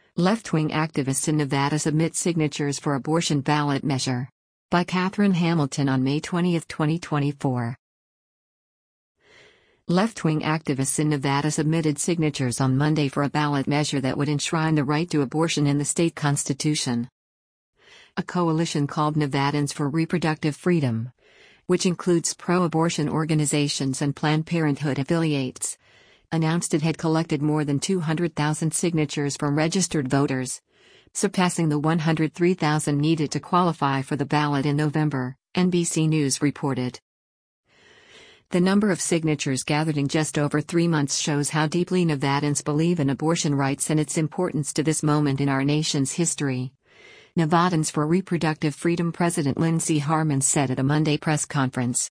Left-wing activists in Nevada submit signatures for abortion ballot measure. By Catherine Hamilton on May 20, 2024. Left-wing activists in Nevada submitted signatures on Monday for a ballot measure that would enshrine the right to abortion in the state constitution. A coalition called Nevadans for Reproductive Freedom, which includes pro-abortion organizations and Planned Parenthood affiliates, announced it had collected more than 200,000 signatures from registered voters, surpassing the 103,000 needed to qualify for the ballot in November, NBC News reported. The number of signatures gathered in just over 3 months shows how deeply Nevadans believe in abortion rights and its importance to this moment in our nation's history. Nevadans for Reproductive Freedom President Lindsey Harman said at a Monday press conference.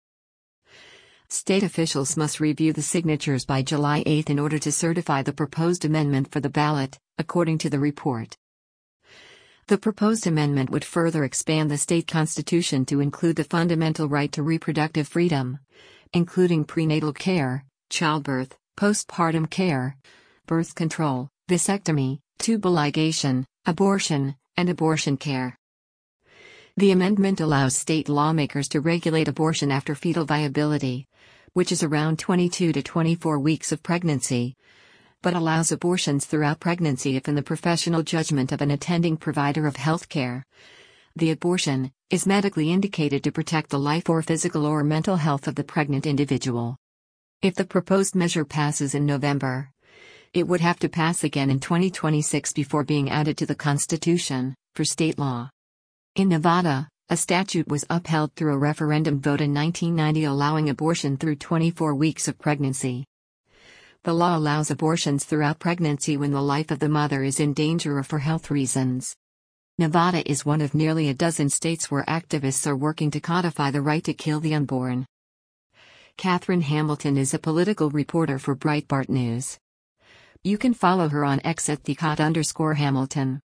State officials must review the signatures by July 8 in order to certify the proposed amendment for the ballot, according to the report. The proposed amendment would further expand the state constitution to include the fundamental right to reproductive freedom, including prenatal care, childbirth, postpartum care, birth control, vasectomy, tubal ligation, abortion, and abortion care. The amendment allows state lawmakers to regulate abortion after fetal viability, which is around 22 to 24 weeks of pregnancy, but allows abortions throughout pregnancy if in the professional judgment of an attending provider of health care, the abortion is medically indicated to protect the life or physical or mental health of the pregnant individual. If the proposed measure passes in November, it would have to pass again in 2026 before being added to the Constitution, for state law. In Nevada, a statute was upheld through a referendum vote in 1990 allowing abortion through 24 weeks of pregnancy. The law allows abortions throughout pregnancy when the life of the mother is in danger or for health reasons. Nevada is one of nearly a dozen states where activists are working to codify the right to kill the unborn. Catherine Hamilton is a political reporter for Breitbart News. You can follow her on X at @Hamilton.